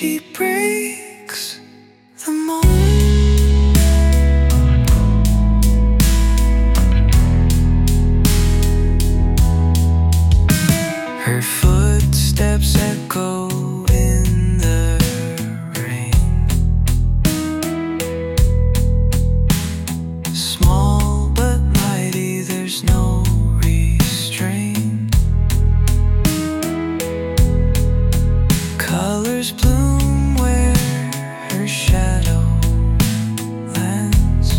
She breaks the mold. Her footsteps echo in the rain. Small but mighty, there's no restraint. Colors bloom where her shadow lands.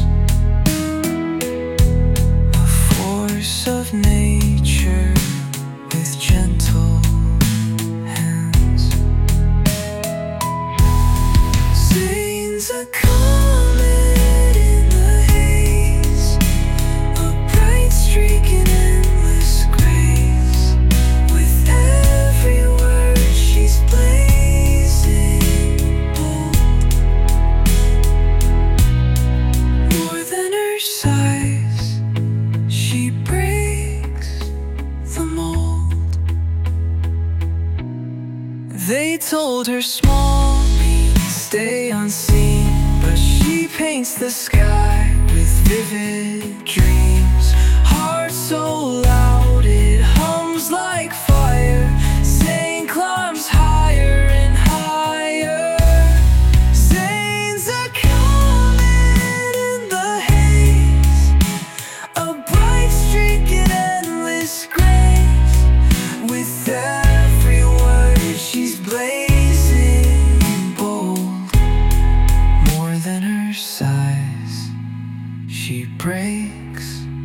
A force of nature with gentle hands. Zane's a comet in the haze, a bright streak in endless grace. With every word she's blazing bold. More than her size, she breaks the mold. They told her small means stay unseen, but she paints the sky with vivid dreams. Heart so loud it hums like fire. Zane climbs higher and higher. Zane's a comet in the haze, a bright streak in endless grace. With every word she's blazing bold. More than her size, she breaks